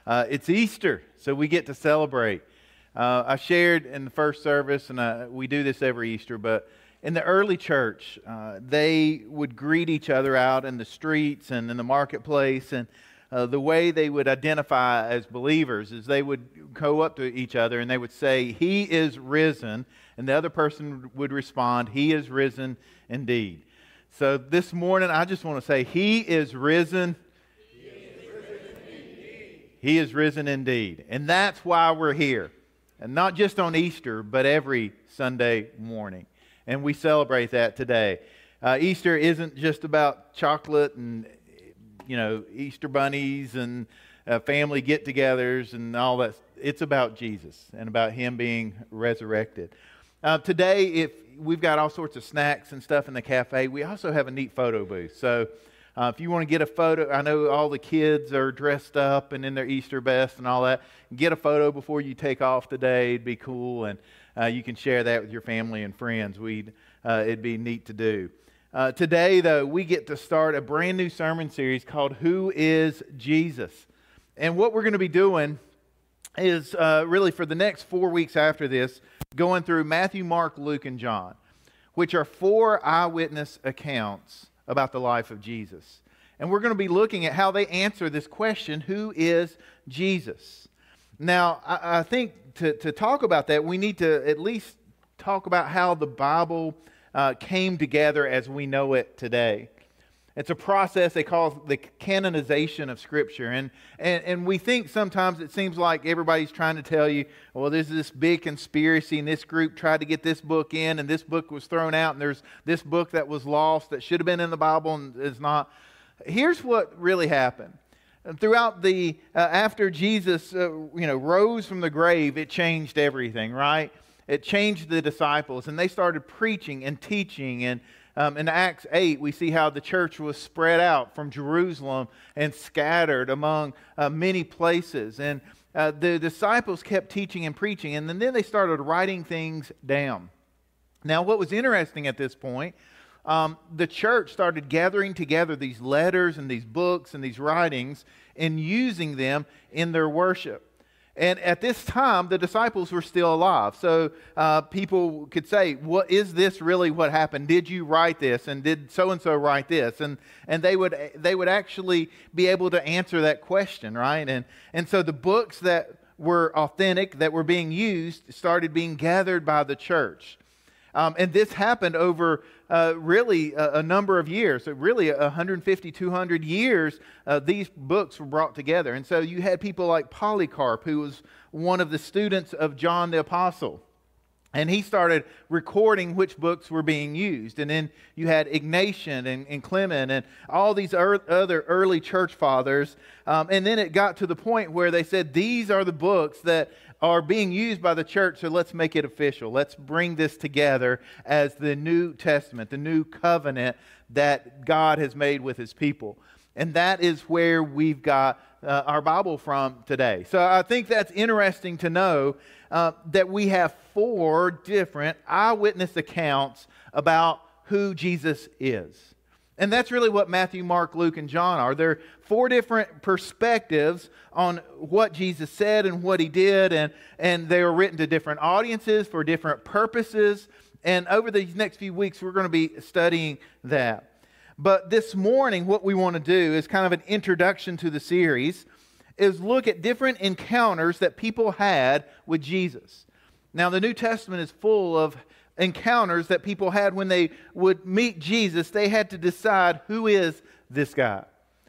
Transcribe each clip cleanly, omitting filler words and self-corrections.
It's Easter, so we get to celebrate. I shared in the first service, and we do this every Easter, but in the early church, they would greet each other out in the streets and in the marketplace, and the way they would identify as believers is they would go up to each other and they would say, "He is risen," and the other person would respond, "He is risen indeed." So this morning, I just want to say, He is risen. He is risen indeed. He is risen indeed. And that's why we're here. And not just on Easter, but every Sunday morning. And we celebrate that today. Easter isn't just about chocolate and, Easter bunnies and family get-togethers and all that. It's about Jesus and about Him being resurrected. Today, if we've got all sorts of snacks and stuff in the cafe, we also have a neat photo booth. So if you want to get a photo, I know all the kids are dressed up and in their Easter best and all that. Get a photo before you take off today. It'd be cool, and you can share that with your family and friends. It'd be neat to do. Today, though, we get to start a brand new sermon series called Who is Jesus? And what we're going to be doing is really for the next 4 weeks after this, going through Matthew, Mark, Luke, and John, which are 4 eyewitness accounts about the life of Jesus. And we're going to be looking at how they answer this question, who is Jesus? Now, I think to talk about that, we need to at least talk about how the Bible came together as we know it today. It's a process they call the canonization of Scripture. And we think sometimes it seems like everybody's trying to tell you, well, there's this big conspiracy and this group tried to get this book in and this book was thrown out and there's this book that was lost that should have been in the Bible and is not. Here's what really happened. Throughout after Jesus rose from the grave, it changed everything, right? It changed the disciples and they started preaching and teaching. And in Acts 8, we see how the church was spread out from Jerusalem and scattered among many places. And the disciples kept teaching and preaching, and then they started writing things down. Now, what was interesting at this point, the church started gathering together these letters and these books and these writings and using them in their worship. And at this time, the disciples were still alive. So people could say, "What is this really what happened? Did you write this? And did so-and-so write this?" And they would actually be able to answer that question, right? And so the books that were authentic, that were being used, started being gathered by the church. And this happened over really a number of years. So really 150, 200 years, these books were brought together. And so you had people like Polycarp, who was one of the students of John the Apostle. And he started recording which books were being used. And then you had Ignatian and Clement and all these other early church fathers. And then it got to the point where they said, these are the books that are being used by the church, so let's make it official. Let's bring this together as the New Testament, the new covenant that God has made with His people. And that is where we've got our Bible from today. So I think that's interesting to know that we have 4 different eyewitness accounts about who Jesus is. And that's really what Matthew, Mark, Luke, and John are. They're 4 different perspectives on what Jesus said and what He did. And they were written to different audiences for different purposes. And over these next few weeks, we're going to be studying that. But this morning, what we want to do is kind of an introduction to the series, is look at different encounters that people had with Jesus. Now, the New Testament is full of encounters that people had when they would meet Jesus. They had to decide, who is this guy?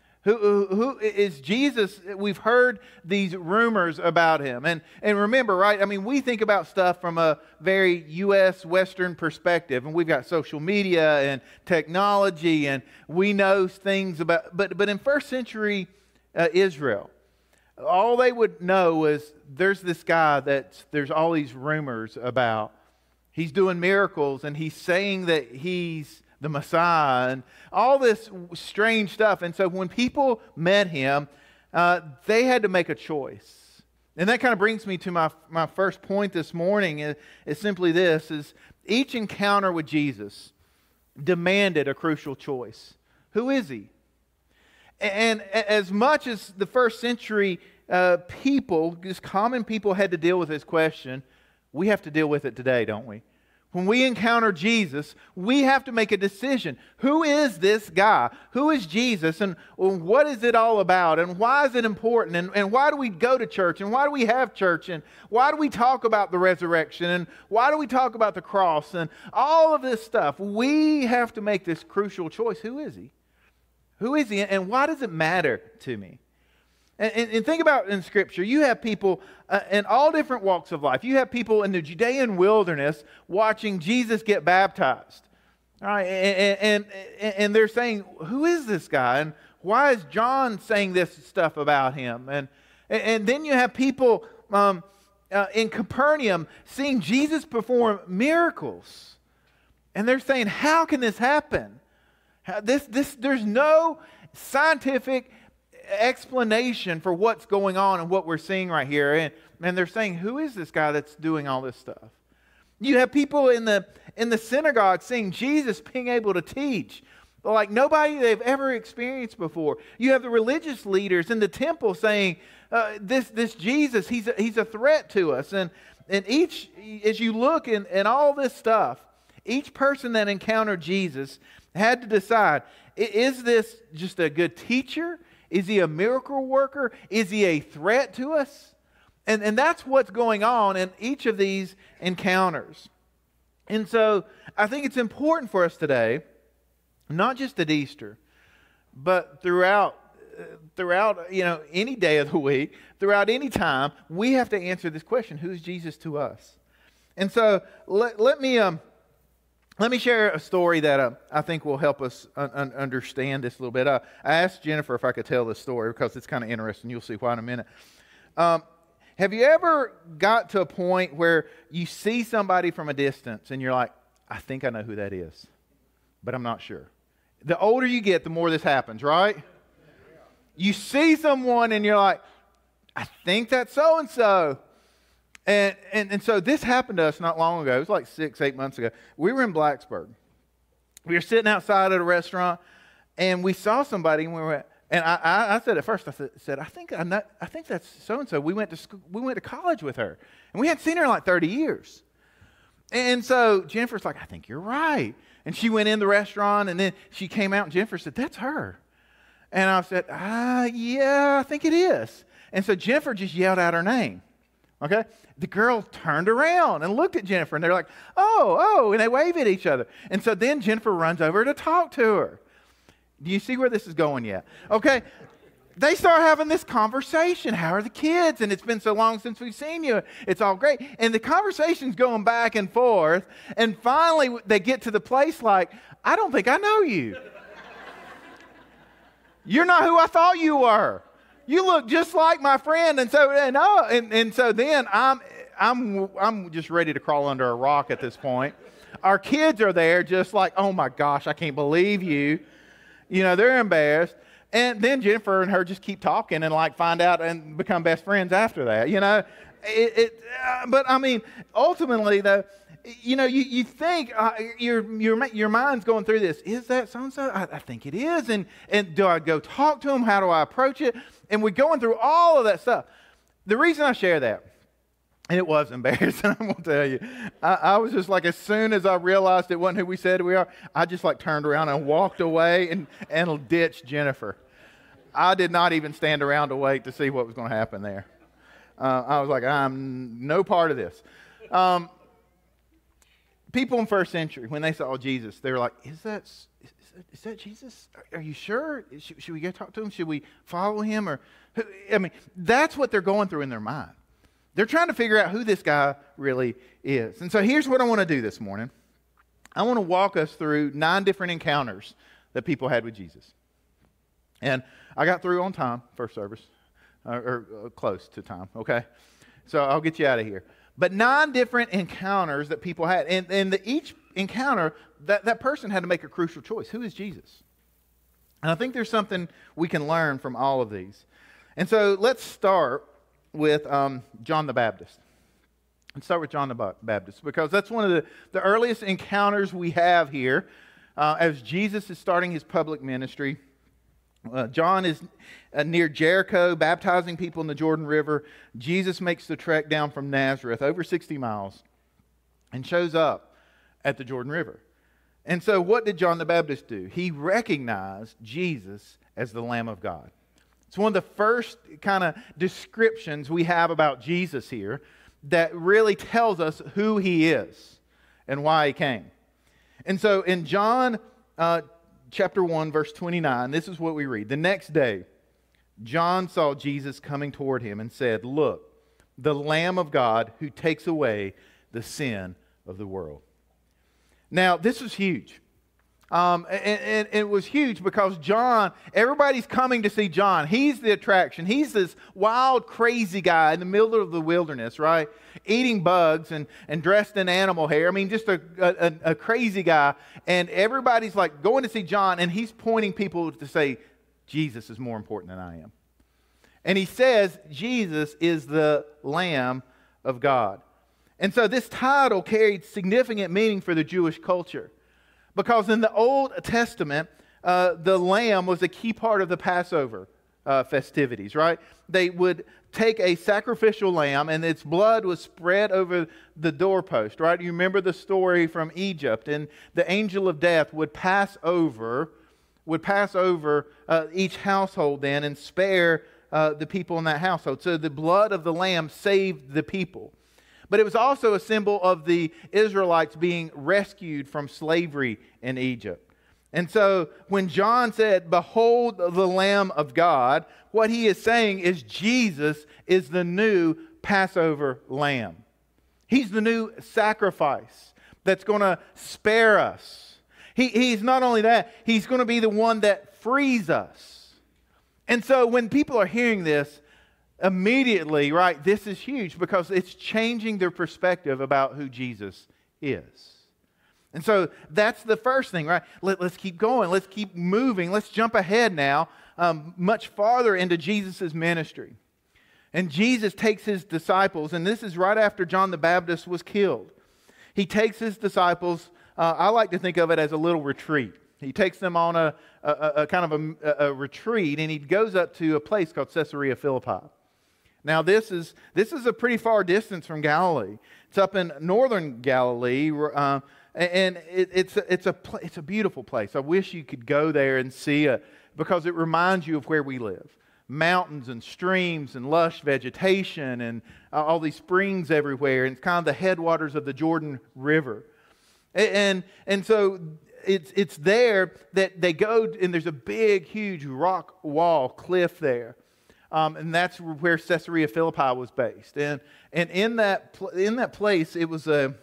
Who is Jesus? We've heard these rumors about Him. And remember, right, I mean, we think about stuff from a very U.S. Western perspective. And we've got social media and technology, and we know things about... But in first century Israel, all they would know was there's this guy that there's all these rumors about. He's doing miracles, and he's saying that he's the Messiah, and all this strange stuff. And so when people met Him, they had to make a choice. And that kind of brings me to my first point this morning is simply this, is each encounter with Jesus demanded a crucial choice. Who is He? And as much as the first century people, just common people, had to deal with this question, we have to deal with it today, don't we? When we encounter Jesus, we have to make a decision. Who is this guy? Who is Jesus? And what is it all about? And why is it important? And why do we go to church? And why do we have church? And why do we talk about the resurrection? And why do we talk about the cross? And all of this stuff. We have to make this crucial choice. Who is he? Who is he? And why does it matter to me? And think about in Scripture, you have people in all different walks of life. You have people in the Judean wilderness watching Jesus get baptized. All right, and they're saying, who is this guy? And why is John saying this stuff about him? And then you have people in Capernaum seeing Jesus perform miracles. And they're saying, how can this happen? There's no scientific explanation for what's going on and what we're seeing right here. And they're saying, who is this guy that's doing all this stuff? You have people in the synagogue seeing Jesus being able to teach like nobody they've ever experienced before. You have the religious leaders in the temple saying, this Jesus, he's a threat to us. And each, as you look in all this stuff, each person that encountered Jesus had to decide, is this just a good teacher? Is he a miracle worker? Is he a threat to us? And that's what's going on in each of these encounters. And so I think it's important for us today, not just at Easter, but throughout any day of the week, throughout any time, we have to answer this question: who is Jesus to us? And so let me share a story that I think will help us understand this a little bit. I asked Jennifer if I could tell this story because it's kind of interesting. You'll see why in a minute. Have you ever got to a point where you see somebody from a distance and you're like, I think I know who that is, but I'm not sure? The older you get, the more this happens, right? You see someone and you're like, I think that's so-and-so. And so this happened to us not long ago. It was like 6-8 months ago. We were in Blacksburg. We were sitting outside at a restaurant, and we saw somebody, and I said at first, I said, I think that's so and so. We went to college with her, and we hadn't seen her in like 30 years. And so Jennifer's like, I think you're right. And she went in the restaurant, and then she came out, and Jennifer said, that's her. And I said, yeah, I think it is. And so Jennifer just yelled out her name. Okay? The girl turned around and looked at Jennifer, and they're like, oh, and they wave at each other. And so then Jennifer runs over to talk to her. Do you see where this is going yet? Okay? They start having this conversation. How are the kids? And it's been so long since we've seen you. It's all great. And the conversation's going back and forth. And finally, they get to the place like, I don't think I know you. You're not who I thought you were. You look just like my friend. And so then I'm just ready to crawl under a rock at this point. Our kids are there just like, oh my gosh, I can't believe you. You know, they're embarrassed. And then Jennifer and her just keep talking and like find out and become best friends after that. You know, but I mean, ultimately though, you know, you think your mind's going through this. Is that so-and-so? I think it is. And do I go talk to him? How do I approach it? And we're going through all of that stuff. The reason I share that, and it was embarrassing, I'm going to tell you. I was just like, as soon as I realized it wasn't who we said we are, I just like turned around and walked away and ditched Jennifer. I did not even stand around to wait to see what was going to happen there. I was like, I'm no part of this. People in first century, when they saw Jesus, they were like, is that Jesus? Are you sure? Should we go talk to him? Should we follow him? I mean, that's what they're going through in their mind. They're trying to figure out who this guy really is. And so here's what I want to do this morning. I want to walk us through 9 different encounters that people had with Jesus. And I got through on time, first service, or close to time, okay? So I'll get you out of here. But 9 different encounters that people had. And each encounter, that person had to make a crucial choice. Who is Jesus? And I think there's something we can learn from all of these. And so let's start with John the Baptist. Let's start with John the Baptist, because that's one of the earliest encounters we have here as Jesus is starting his public ministry. John is near Jericho, baptizing people in the Jordan River. Jesus makes the trek down from Nazareth, over 60 miles, and shows up at the Jordan River. And so what did John the Baptist do? He recognized Jesus as the Lamb of God. It's one of the first kind of descriptions we have about Jesus here that really tells us who he is and why he came. And so in John chapter 1, verse 29, this is what we read. The next day, John saw Jesus coming toward him and said, "Look, the Lamb of God who takes away the sin of the world." Now, this is huge. And it was huge because John, everybody's coming to see John. He's the attraction. He's this wild, crazy guy in the middle of the wilderness, right? Eating bugs and dressed in animal hair. I mean, just a crazy guy. And everybody's like going to see John, and he's pointing people to say, Jesus is more important than I am. And he says Jesus is the Lamb of God. And so this title carried significant meaning for the Jewish culture. Because in the Old Testament, the lamb was a key part of the Passover festivities, right? They would take a sacrificial lamb and its blood was spread over the doorpost, right? You remember the story from Egypt, and the angel of death would pass over each household then and spare the people in that household. So the blood of the lamb saved the people. But it was also a symbol of the Israelites being rescued from slavery in Egypt. And so when John said, "Behold the Lamb of God," what he is saying is Jesus is the new Passover lamb. He's the new sacrifice that's going to spare us. He's not only that, he's going to be the one that frees us. And so when people are hearing this, immediately, right, this is huge because it's changing their perspective about who Jesus is. And so that's the first thing, right? Let's keep going. Let's keep moving. Let's jump ahead now much farther into Jesus' ministry. And Jesus takes his disciples, and this is right after John the Baptist was killed. He takes his disciples, I like to think of it as a little retreat. He takes them on a kind of a retreat, and he goes up to a place called Caesarea Philippi. Now, this is a pretty far distance from Galilee. It's up in northern Galilee, and it's a beautiful place. I wish you could go there and see it because it reminds you of where we live. Mountains and streams and lush vegetation and all these springs everywhere. And it's kind of the headwaters of the Jordan River. And so it's there that they go, and there's a big, huge rock wall cliff there. And that's where Caesarea Philippi was based. And in that place, it was a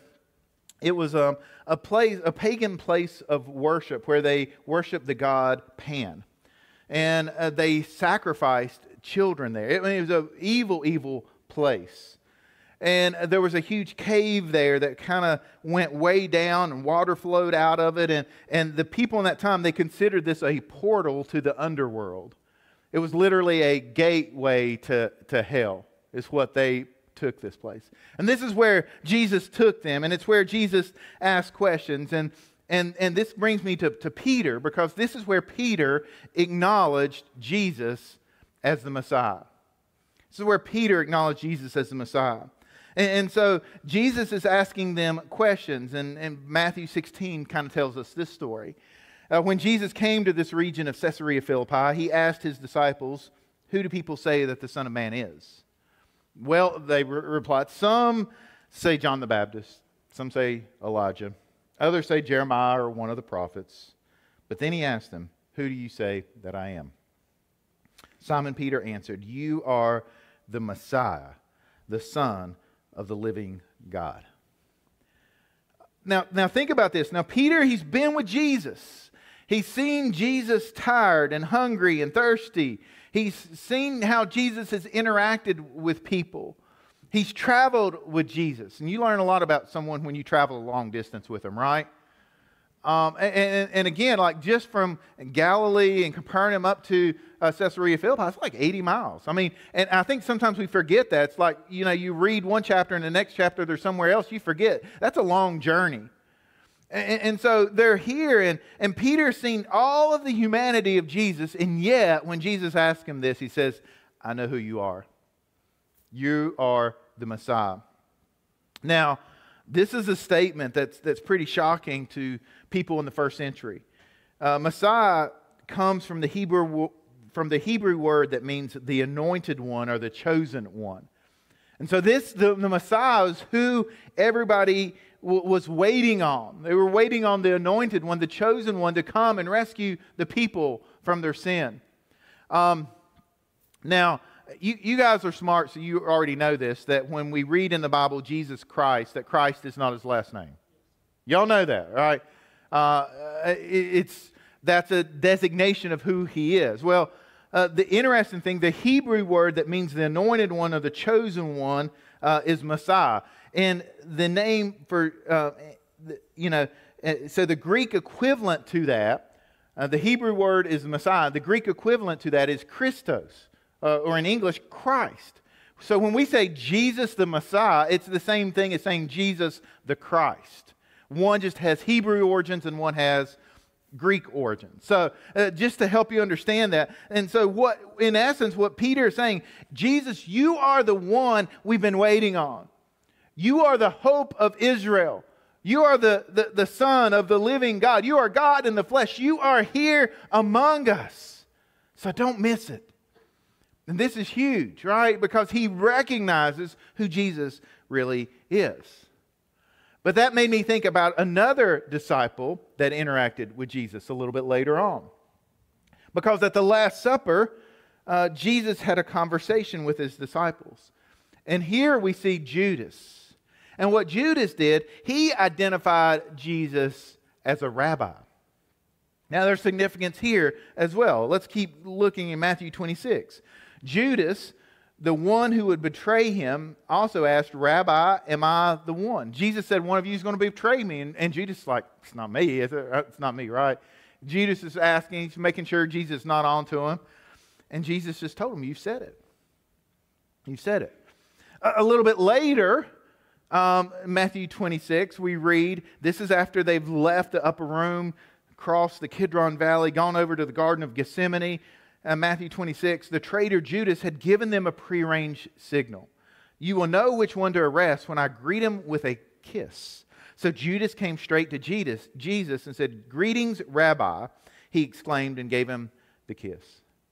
pagan place of worship where they worshiped the god Pan, and they sacrificed children there. It was an evil place. And there was a huge cave there that kind of went way down, and water flowed out of it. And the people in that time, they considered this a portal to the underworld. It was literally a gateway to hell, is what they took this place. And this is where Jesus took them, and it's where Jesus asked questions. And this brings me to Peter, because this is where Peter acknowledged Jesus as the Messiah. This is where Peter acknowledged Jesus as the Messiah. And so Jesus is asking them questions, and Matthew 16 kind of tells us this story. When Jesus came to this region of Caesarea Philippi, he asked his disciples, "Who do people say that the Son of Man is?" Well, they replied, "Some say John the Baptist, some say Elijah, others say Jeremiah or one of the prophets." But then he asked them, "Who do you say that I am?" Simon Peter answered, "You are the Messiah, the Son of the living God." Now think about this. Now Peter, he's been with Jesus. He's seen Jesus tired and hungry and thirsty. He's seen how Jesus has interacted with people. He's traveled with Jesus. And you learn a lot about someone when you travel a long distance with them, right? And again, like just from Galilee and Capernaum up to Caesarea Philippi, it's like 80 miles. I mean, and I think sometimes we forget that. It's like, you read one chapter and the next chapter there's somewhere else, you forget. That's a long journey. And so they're here, and Peter's seen all of the humanity of Jesus, and yet when Jesus asks him this, he says, I know who you are. You are the Messiah. Now, this is a statement that's pretty shocking to people in the first century. Messiah comes from the Hebrew word that means the anointed one or the chosen one. And so the Messiah is who everybody was waiting on. They were waiting on the anointed one, the chosen one, to come and rescue the people from their sin. Now, you guys are smart, so you already know this, that when we read in the Bible Jesus Christ, that Christ is not his last name. Y'all know that, right? That's a designation of who he is. Well, the interesting thing, the Hebrew word that means the anointed one or the chosen one is Messiah. And the name for, so the Greek equivalent to that, the Hebrew word is Messiah. The Greek equivalent to that is Christos, or in English, Christ. So when we say Jesus the Messiah, it's the same thing as saying Jesus the Christ. One just has Hebrew origins and one has Greek origins. So just to help you understand that. And so in essence, what Peter is saying, Jesus, you are the one we've been waiting on. You are the hope of Israel. You are the Son of the living God. You are God in the flesh. You are here among us. So don't miss it. And this is huge, right? Because he recognizes who Jesus really is. But that made me think about another disciple that interacted with Jesus a little bit later on. Because at the Last Supper, Jesus had a conversation with his disciples. And here we see Judas. And what Judas did, he identified Jesus as a rabbi. Now there's significance here as well. Let's keep looking in Matthew 26. Judas, the one who would betray him, also asked, Rabbi, am I the one? Jesus said, one of you is going to betray me. And Judas is like, it's not me, is it? It's not me, right? Judas is asking, he's making sure Jesus is not on to him. And Jesus just told him, you said it. You said it. A little bit later, Matthew 26, we read, this is after they've left the upper room, crossed the Kidron Valley, gone over to the Garden of Gethsemane. Matthew 26, the traitor Judas had given them a prearranged signal. You will know which one to arrest when I greet him with a kiss. So Judas came straight to Jesus and said, Greetings, Rabbi, he exclaimed, and gave him the kiss.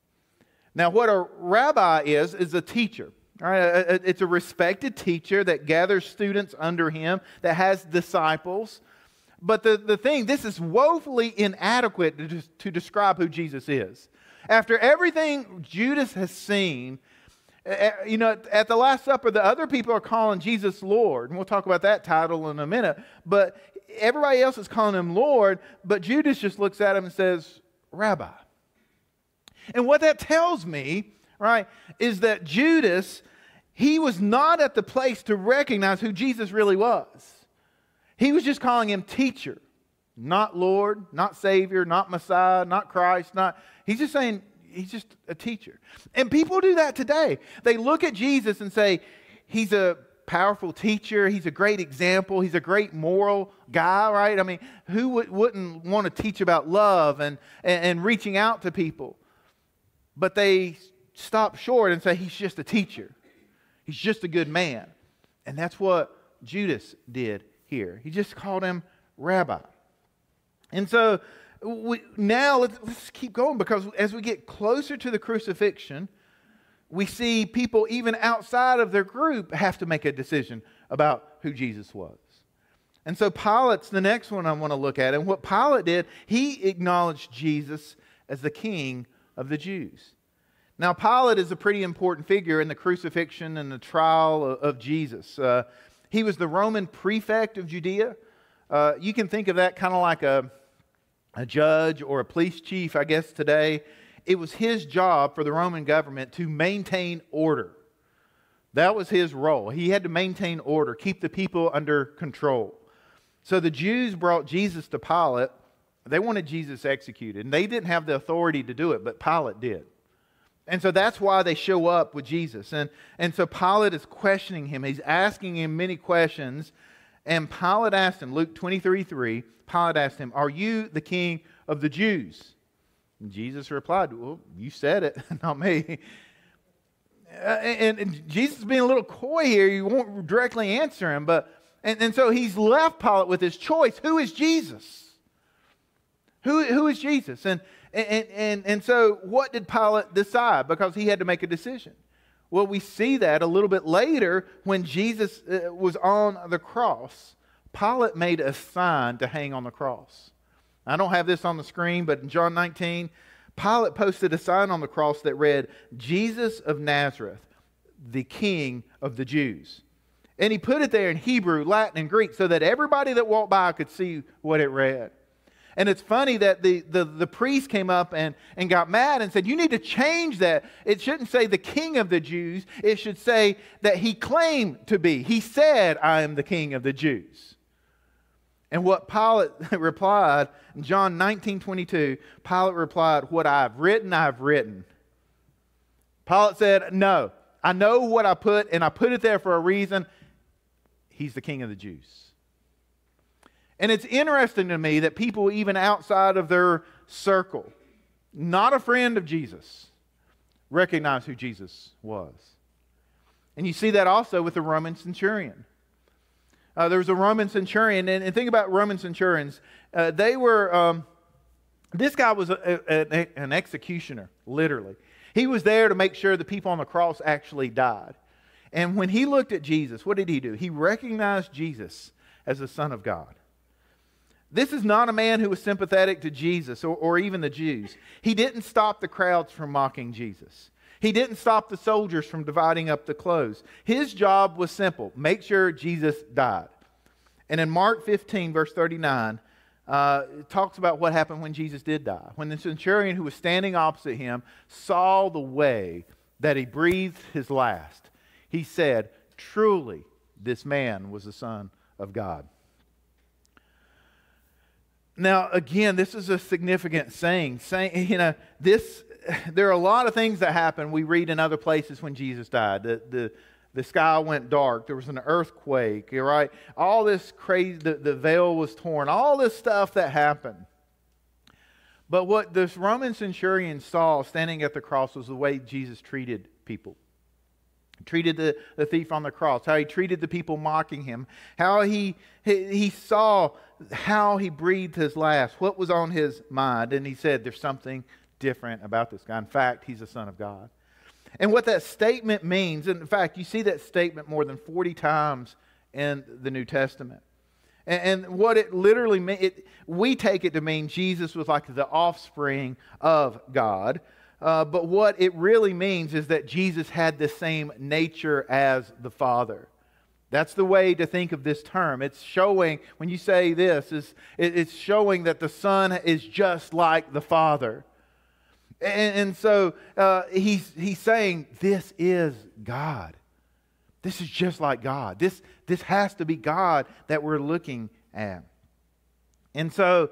Now what a rabbi is a teacher. All right, it's a respected teacher that gathers students under him, that has disciples. But the thing, this is woefully inadequate to describe who Jesus is. After everything Judas has seen, at the Last Supper, the other people are calling Jesus Lord. And we'll talk about that title in a minute. But everybody else is calling him Lord. But Judas just looks at him and says, Rabbi. And what that tells me, right, is that Judas, he was not at the place to recognize who Jesus really was. He was just calling him teacher, not Lord, not Savior, not Messiah, not Christ, he's just saying he's just a teacher. And people do that today. They look at Jesus and say, he's a powerful teacher, he's a great example, he's a great moral guy, right? I mean, who wouldn't want to teach about love and reaching out to people? But they stop short and say he's just a teacher. He's just a good man. And that's what Judas did here. He just called him rabbi. And so now let's keep going, because as we get closer to the crucifixion, we see people even outside of their group have to make a decision about who Jesus was. And so Pilate's the next one I want to look at. And what Pilate did, he acknowledged Jesus as the King of the Jews. Now, Pilate is a pretty important figure in the crucifixion and the trial of Jesus. He was the Roman prefect of Judea. You can think of that kind of like a judge or a police chief, I guess, today. It was his job for the Roman government to maintain order. That was his role. He had to maintain order, keep the people under control. So the Jews brought Jesus to Pilate. They wanted Jesus executed, and they didn't have the authority to do it, but Pilate did. And so that's why they show up with Jesus. And so Pilate is questioning him. He's asking him many questions. And Pilate asked him, Luke 23:3, Pilate asked him, "Are you the king of the Jews?" And Jesus replied, "Well, you said it, not me." And Jesus is being a little coy here. You won't directly answer him. And so he's left Pilate with his choice. Who is Jesus? Who is Jesus? And so what did Pilate decide? Because he had to make a decision. Well, we see that a little bit later when Jesus was on the cross. Pilate made a sign to hang on the cross. I don't have this on the screen, but in John 19, Pilate posted a sign on the cross that read, "Jesus of Nazareth, the King of the Jews." And he put it there in Hebrew, Latin, and Greek so that everybody that walked by could see what it read. And it's funny that the priest came up and got mad and said, "You need to change that. It shouldn't say the King of the Jews. It should say that he claimed to be. He said, 'I am the King of the Jews.'" And what Pilate replied, in John 19:22, Pilate replied, "What I've written, I've written." Pilate said, "No, I know what I put, and I put it there for a reason. He's the King of the Jews." And it's interesting to me that people even outside of their circle, not a friend of Jesus, recognize who Jesus was. And you see that also with the Roman centurion. There was a Roman centurion, and think about Roman centurions. They were, this guy was an executioner, literally. He was there to make sure the people on the cross actually died. And when he looked at Jesus, what did he do? He recognized Jesus as the Son of God. This is not a man who was sympathetic to Jesus or even the Jews. He didn't stop the crowds from mocking Jesus. He didn't stop the soldiers from dividing up the clothes. His job was simple: make sure Jesus died. And in Mark 15, verse 39, it talks about what happened when Jesus did die. When the centurion who was standing opposite him saw the way that he breathed his last, he said, "Truly, this man was the Son of God." Now, again, this is a significant saying. There are a lot of things that happen. We read in other places when Jesus died. The sky went dark. There was an earthquake, right? All this crazy, the veil was torn. All this stuff that happened. But what this Roman centurion saw standing at the cross was the way Jesus treated people. He treated the thief on the cross, how he treated the people mocking him, how he saw how he breathed his last, what was on his mind, and he said, "There's something different about this guy. In fact, he's the Son of God." And what that statement means, and in fact, you see that statement more than 40 times in the New Testament. And what it literally means, we take it to mean Jesus was like the offspring of God. But what it really means is that Jesus had the same nature as the Father. That's the way to think of this term. It's showing, when you say this, it's showing that the Son is just like the Father. And so he's saying, this is God. This is just like God. This has to be God that we're looking at. And so,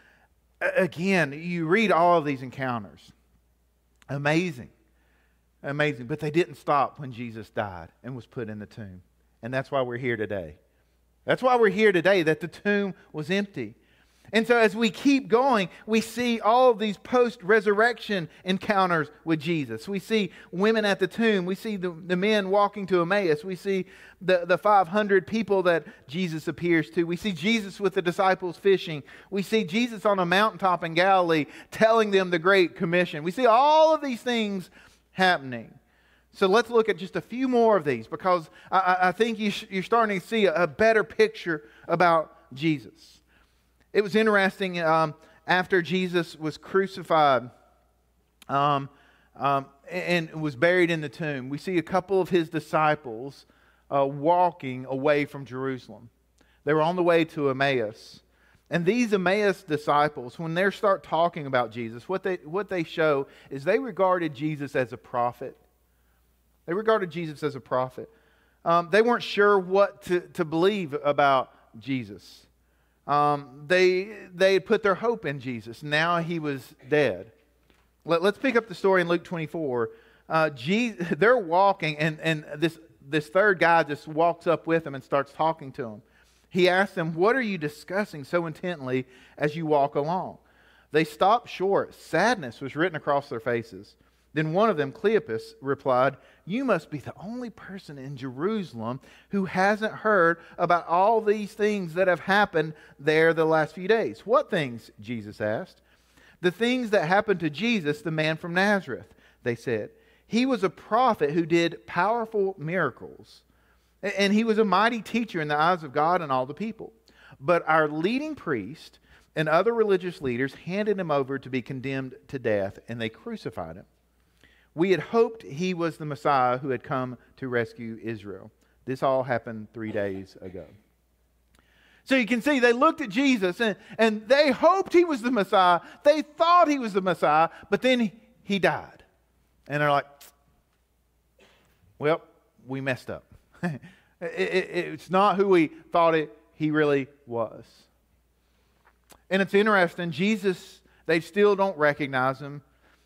again, you read all of these encounters. Amazing. Amazing. But they didn't stop when Jesus died and was put in the tomb. And that's why we're here today. That's why we're here today, that the tomb was empty. And so as we keep going, we see all of these post-resurrection encounters with Jesus. We see women at the tomb. We see the men walking to Emmaus. We see the 500 people that Jesus appears to. We see Jesus with the disciples fishing. We see Jesus on a mountaintop in Galilee telling them the Great Commission. We see all of these things happening. So let's look at just a few more of these, because I think you're starting to see a better picture about Jesus. It was interesting, after Jesus was crucified and was buried in the tomb, we see a couple of his disciples walking away from Jerusalem. They were on the way to Emmaus. And these Emmaus disciples, when they start talking about Jesus, what they show is they regarded Jesus as a prophet. They regarded Jesus as a prophet. They weren't sure what to believe about Jesus. They had put their hope in Jesus. Now he was dead. Let's pick up the story in Luke 24. They're walking, and this third guy just walks up with them and starts talking to them. He asked them, "What are you discussing so intently as you walk along?" They stopped short. Sadness was written across their faces. Then one of them, Cleopas, replied, "You must be the only person in Jerusalem who hasn't heard about all these things that have happened there the last few days." "What things?" Jesus asked. "The things that happened to Jesus, the man from Nazareth," they said. "He was a prophet who did powerful miracles. And he was a mighty teacher in the eyes of God and all the people. But our leading priest and other religious leaders handed him over to be condemned to death, and they crucified him. We had hoped he was the Messiah who had come to rescue Israel." This all happened 3 days ago. So you can see they looked at Jesus and they hoped he was the Messiah. They thought he was the Messiah, but then he died. And they're like, well, we messed up. It's not who we thought he really was. And it's interesting, Jesus, they still don't recognize him.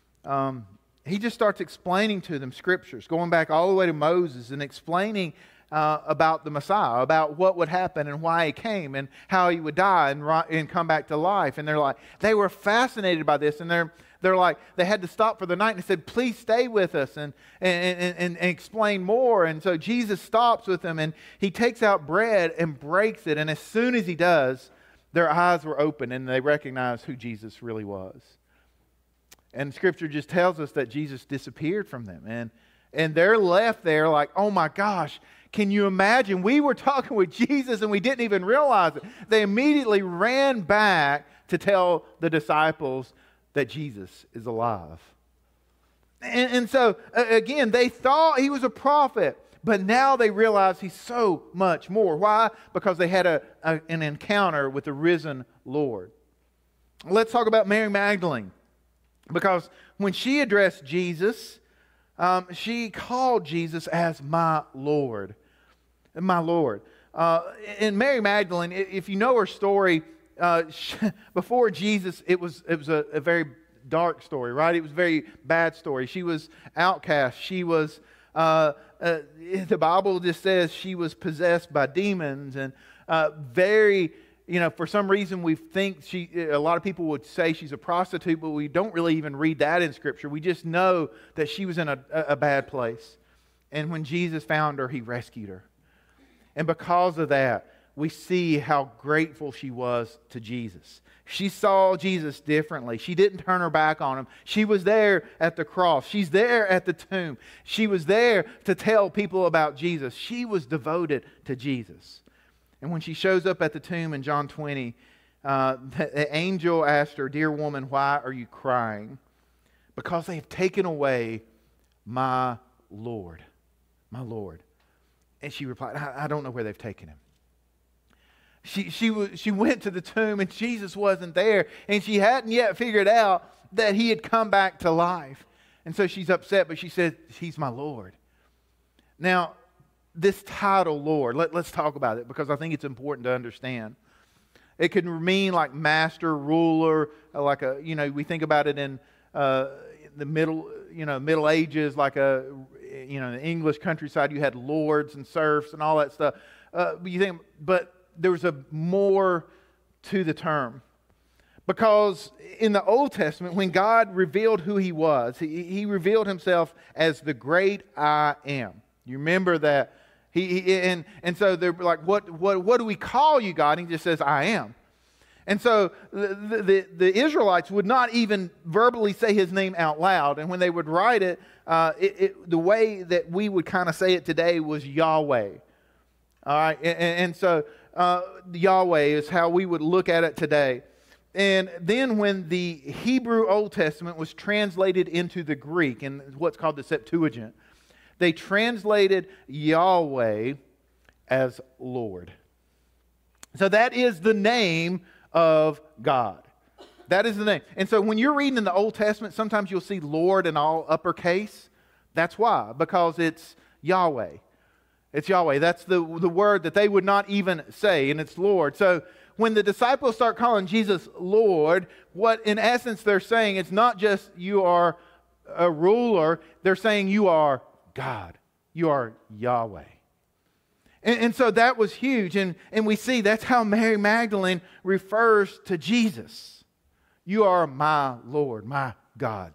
He just starts explaining to them scriptures, going back all the way to Moses and explaining about the Messiah, about what would happen and why he came and how he would die and come back to life. And they were fascinated by this, and they're like, they had to stop for the night and they said, "Please stay with us and explain more." And so Jesus stops with them and he takes out bread and breaks it. And as soon as he does, their eyes were open and they recognized who Jesus really was. And Scripture just tells us that Jesus disappeared from them. And they're left there like, oh my gosh, can you imagine? We were talking with Jesus and we didn't even realize it. They immediately ran back to tell the disciples that Jesus is alive. And so, again, they thought he was a prophet, but now they realize he's so much more. Why? Because they had an encounter with the risen Lord. Let's talk about Mary Magdalene. Because when she addressed Jesus, she called Jesus as my Lord. My Lord. And Mary Magdalene, if you know her story, before Jesus, it was a very dark story, right? It was a very bad story. She was outcast. She was, the Bible just says she was possessed by demons and very, for some reason we think a lot of people would say she's a prostitute, but we don't really even read that in Scripture. We just know that she was in a bad place. And when Jesus found her, he rescued her. And because of that, we see how grateful she was to Jesus. She saw Jesus differently. She didn't turn her back on him. She was there at the cross. She's there at the tomb. She was there to tell people about Jesus. She was devoted to Jesus. And when she shows up at the tomb in John 20, the angel asked her, "Dear woman, why are you crying?" "Because they have taken away my Lord." My Lord. And she replied, I don't know where they've taken him. She went to the tomb and Jesus wasn't there. And she hadn't yet figured out that he had come back to life. And so she's upset, but she said, "He's my Lord." Now, this title, Lord, let's talk about it because I think it's important to understand. It could mean like master, ruler, like we think about it in the Middle Ages, like in the English countryside, you had lords and serfs and all that stuff. But there was a more to the term. Because in the Old Testament, when God revealed who he was, he revealed himself as the great I am. You remember that? And so they're like, what do we call you, God? And he just says, I am. And so the Israelites would not even verbally say his name out loud. And when they would write it, the way that we would kind of say it today was Yahweh. All right, and so Yahweh is how we would look at it today. And then when the Hebrew Old Testament was translated into the Greek, in what's called the Septuagint, they translated Yahweh as Lord. So that is the name of God. That is the name. And so when you're reading in the Old Testament, sometimes you'll see Lord in all uppercase. That's why, because it's Yahweh. It's Yahweh. That's the word that they would not even say, and it's Lord. So when the disciples start calling Jesus Lord, what in essence they're saying, it's not just you are a ruler, they're saying you are God. You are Yahweh. And so that was huge. And we see that's how Mary Magdalene refers to Jesus. You are my Lord, my God.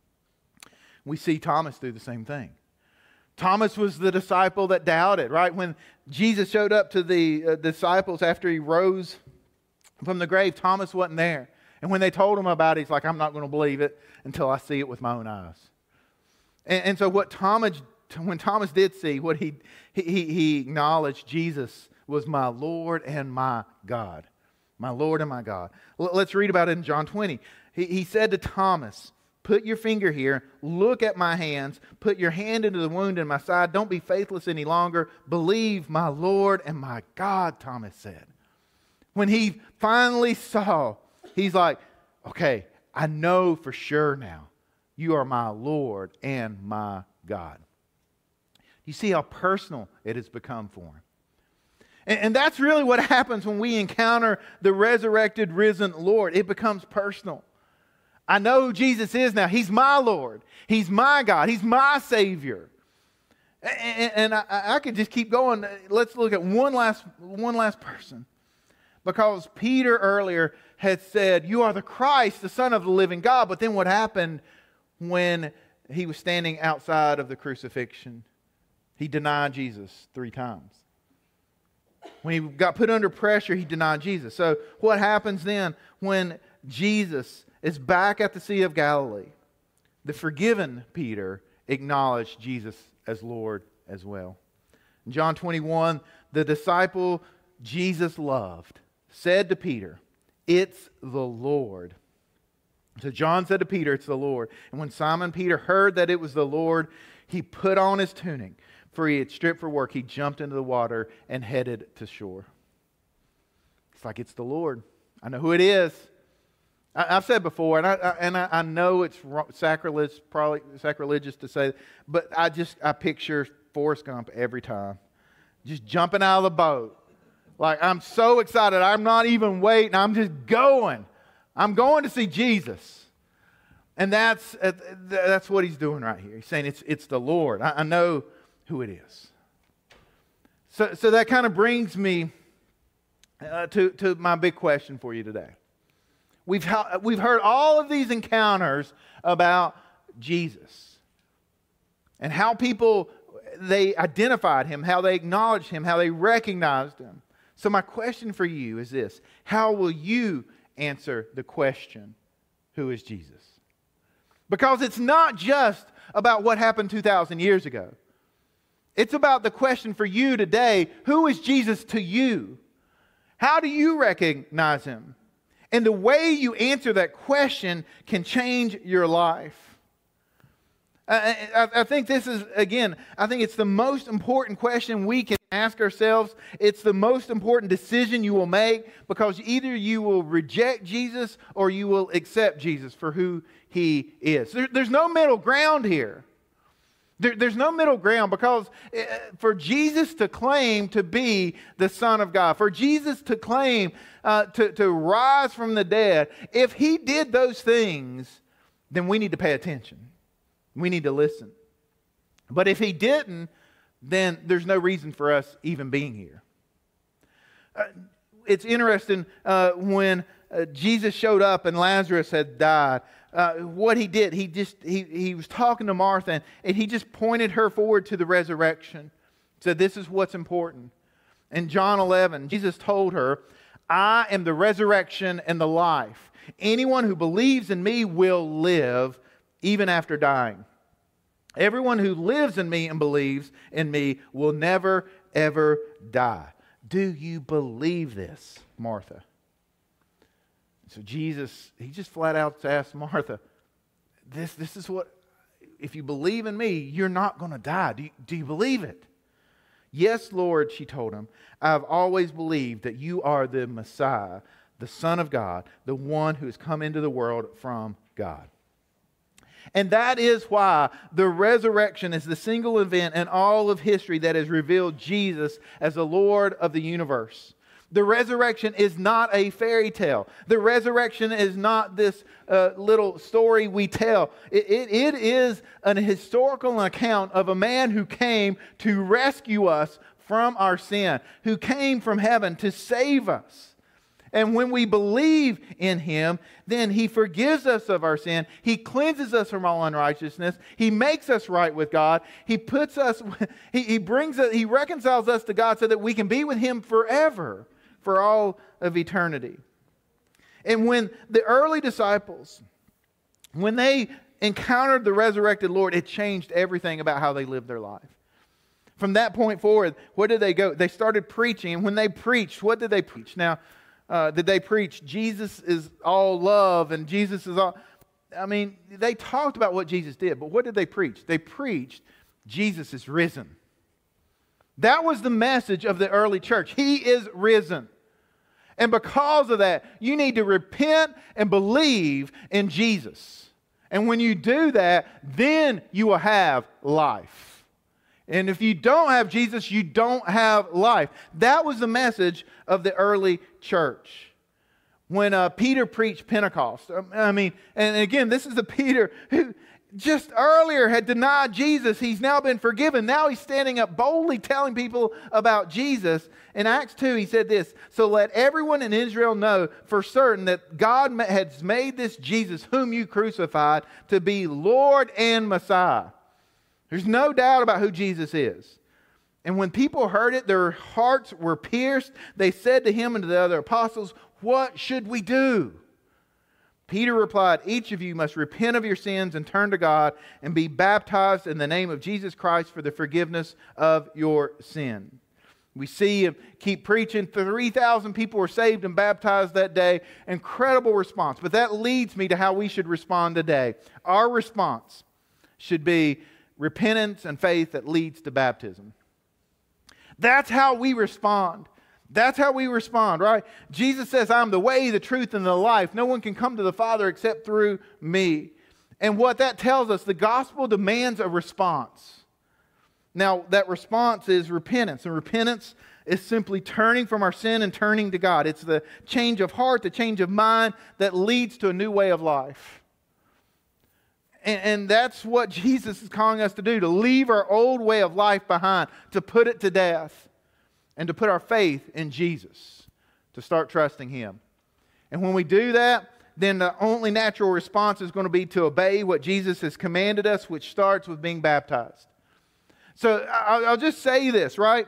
We see Thomas do the same thing. Thomas was the disciple that doubted, right? When Jesus showed up to the disciples after he rose from the grave, Thomas wasn't there. And when they told him about it, he's like, I'm not going to believe it until I see it with my own eyes. And so when Thomas did see, what he acknowledged Jesus was my Lord and my God. My Lord and my God. Let's read about it in John 20. He said to Thomas, put your finger here, look at my hands, put your hand into the wound in my side. Don't be faithless any longer. Believe my Lord and my God, Thomas said. When he finally saw, he's like, okay, I know for sure now. You are my Lord and my God. You see how personal it has become for him. And that's really what happens when we encounter the resurrected, risen Lord. It becomes personal. I know who Jesus is now. He's my Lord. He's my God. He's my Savior. And I could just keep going. Let's look at one last person. Because Peter earlier had said, you are the Christ, the Son of the living God. But then what happened when he was standing outside of the crucifixion? He denied Jesus 3 times. When he got put under pressure, he denied Jesus. So what happens then when Jesus is back at the Sea of Galilee? The forgiven Peter acknowledged Jesus as Lord as well. In John 21, the disciple Jesus loved said to Peter, it's the Lord. So John said to Peter, it's the Lord. And when Simon Peter heard that it was the Lord, he put on his tunic, for he had stripped for work. He jumped into the water and headed to shore. It's like, it's the Lord. I know who it is. I've said before, and I know it's sacrilege, probably sacrilegious to say, but I picture Forrest Gump every time, just jumping out of the boat. Like, I'm so excited. I'm not even waiting. I'm just going. I'm going to see Jesus. And that's what he's doing right here. He's saying it's the Lord. I know who it is. So that kind of brings me to my big question for you today. We've heard all of these encounters about Jesus and how people, they identified him, how they acknowledged him, how they recognized him. So my question for you is this: how will you answer the question, who is Jesus? Because it's not just about what happened 2,000 years ago. It's about the question for you today: who is Jesus to you? How do you recognize him? And the way you answer that question can change your life. I think this is, again, I think it's the most important question we can ask ourselves. It's the most important decision you will make, because either you will reject Jesus or you will accept Jesus for who he is. There's no middle ground here. There's no middle ground, because for Jesus to claim to be the Son of God, for Jesus to claim to rise from the dead, if he did those things, then we need to pay attention. We need to listen. But if he didn't, then there's no reason for us even being here. It's interesting when Jesus showed up and Lazarus had died. What he did, he was talking to Martha, and he just pointed her forward to the resurrection. Said, this is what's important. In John 11, Jesus told her, I am the resurrection and the life. Anyone who believes in me will live even after dying. Everyone who lives in me and believes in me will never, ever die. Do you believe this, Martha? So Jesus, he just flat out asked Martha, this is what, if you believe in me, you're not going to die. Do you believe it? Yes, Lord, she told him. I've always believed that you are the Messiah, the Son of God, the one who has come into the world from God. And that is why the resurrection is the single event in all of history that has revealed Jesus as the Lord of the universe. The resurrection is not a fairy tale. The resurrection is not this little story we tell. It is an historical account of a man who came to rescue us from our sin, who came from heaven to save us. And when we believe in Him, then He forgives us of our sin. He cleanses us from all unrighteousness. He makes us right with God. He puts us, He brings us, He reconciles us to God so that we can be with Him forever, for all of eternity. And when the early disciples, when they encountered the resurrected Lord, it changed everything about how they lived their life. From that point forward, where did they go? They started preaching. And when they preached, what did they preach? Now, did they preach Jesus is all love and Jesus is all... I mean, they talked about what Jesus did, but what did they preach? They preached Jesus is risen. That was the message of the early church. He is risen. And because of that, you need to repent and believe in Jesus. And when you do that, then you will have life. And if you don't have Jesus, you don't have life. That was the message of the early church. When Peter preached Pentecost, and again, this is the Peter who just earlier had denied Jesus. He's now been forgiven. Now he's standing up boldly telling people about Jesus. In Acts 2, he said this, "So let everyone in Israel know for certain that God has made this Jesus, whom you crucified, to be Lord and Messiah." There's no doubt about who Jesus is. And when people heard it, their hearts were pierced. They said to him and to the other apostles, "What should we do?" Peter replied, "Each of you must repent of your sins and turn to God and be baptized in the name of Jesus Christ for the forgiveness of your sin." We see him keep preaching. 3,000 people were saved and baptized that day. Incredible response. But that leads me to how we should respond today. Our response should be repentance and faith that leads to baptism. That's how we respond. That's how we respond, right? Jesus says, "I'm the way, the truth, and the life. No one can come to the Father except through me." And what that tells us, the gospel demands a response. Now, that response is repentance. And repentance is simply turning from our sin and turning to God. It's the change of heart, the change of mind that leads to a new way of life. And that's what Jesus is calling us to do, to leave our old way of life behind, to put it to death, and to put our faith in Jesus, to start trusting Him. And when we do that, then the only natural response is going to be to obey what Jesus has commanded us, which starts with being baptized. So I'll just say this, right?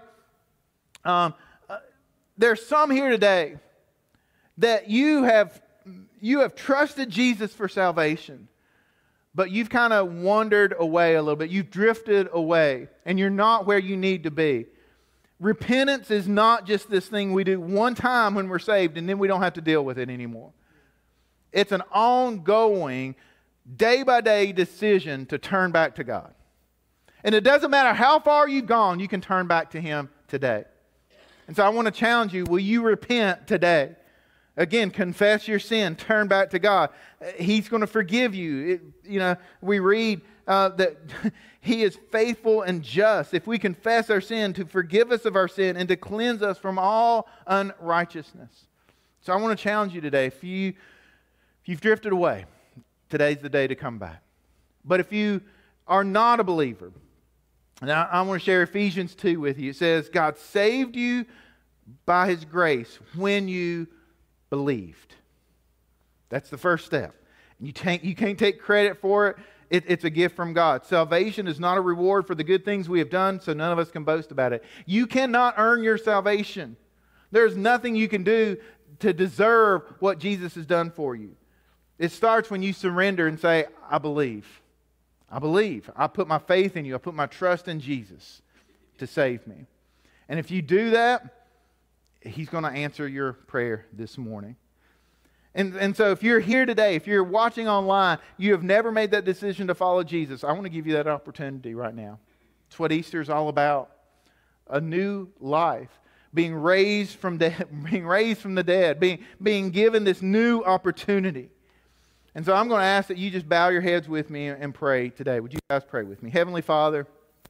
There's some here today that you have trusted Jesus for salvation, but you've kind of wandered away a little bit. You've drifted away, and you're not where you need to be. Repentance is not just this thing we do one time when we're saved, and then we don't have to deal with it anymore. It's an ongoing, day-by-day decision to turn back to God. And it doesn't matter how far you've gone, you can turn back to Him today. And so I want to challenge you, will you repent today? Again, confess your sin, turn back to God. He's going to forgive you. We read that He is faithful and just if we confess our sin, to forgive us of our sin and to cleanse us from all unrighteousness. So I want to challenge you today. If you've drifted away, today's the day to come back. But if you are not a believer, now I want to share Ephesians 2 with you. It says, God saved you by His grace when you believed. That's the first step. You can't take credit for it. It's a gift from God. Salvation is not a reward for the good things we have done, so none of us can boast about it. You cannot earn your salvation. There's nothing you can do to deserve what Jesus has done for you. It starts when you surrender and say, I believe. I believe. I put my faith in you. I put my trust in Jesus to save me. And if you do that, He's going to answer your prayer this morning. And so if you're here today, if you're watching online, you have never made that decision to follow Jesus, I want to give you that opportunity right now. It's what Easter is all about. A new life. Being raised from the dead. Being given this new opportunity. And so I'm going to ask that you just bow your heads with me and pray today. Would you guys pray with me? Heavenly Father,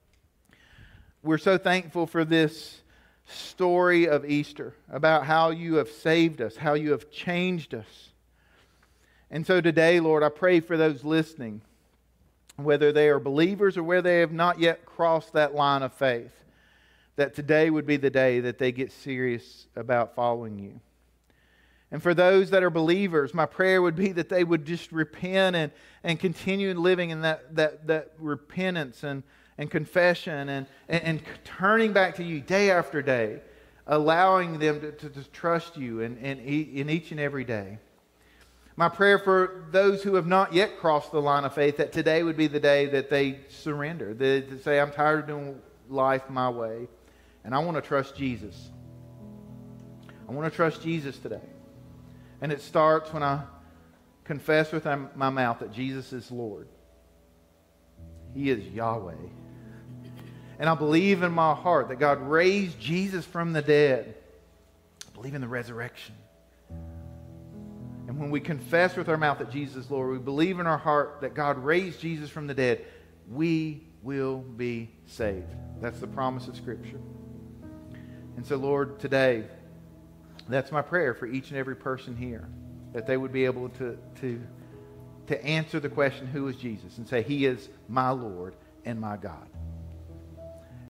we're so thankful for this story of Easter, about how you have saved us, how you have changed us. And so today, Lord, I pray for those listening, whether they are believers or whether they have not yet crossed that line of faith, that today would be the day that they get serious about following you. And for those that are believers, my prayer would be that they would just repent and continue living in that repentance and confession and turning back to you day after day, allowing them to trust you in each and every day. My prayer for those who have not yet crossed the line of faith, that today would be the day that they surrender, that say, I'm tired of doing life my way, and I want to trust Jesus. I want to trust Jesus today. And it starts when I confess with my mouth that Jesus is Lord. He is Yahweh. And I believe in my heart that God raised Jesus from the dead. I believe in the resurrection. And when we confess with our mouth that Jesus is Lord, we believe in our heart that God raised Jesus from the dead, we will be saved. That's the promise of Scripture. And so, Lord, today, that's my prayer for each and every person here, that they would be able to answer the question, who is Jesus? And say, He is my Lord and my God.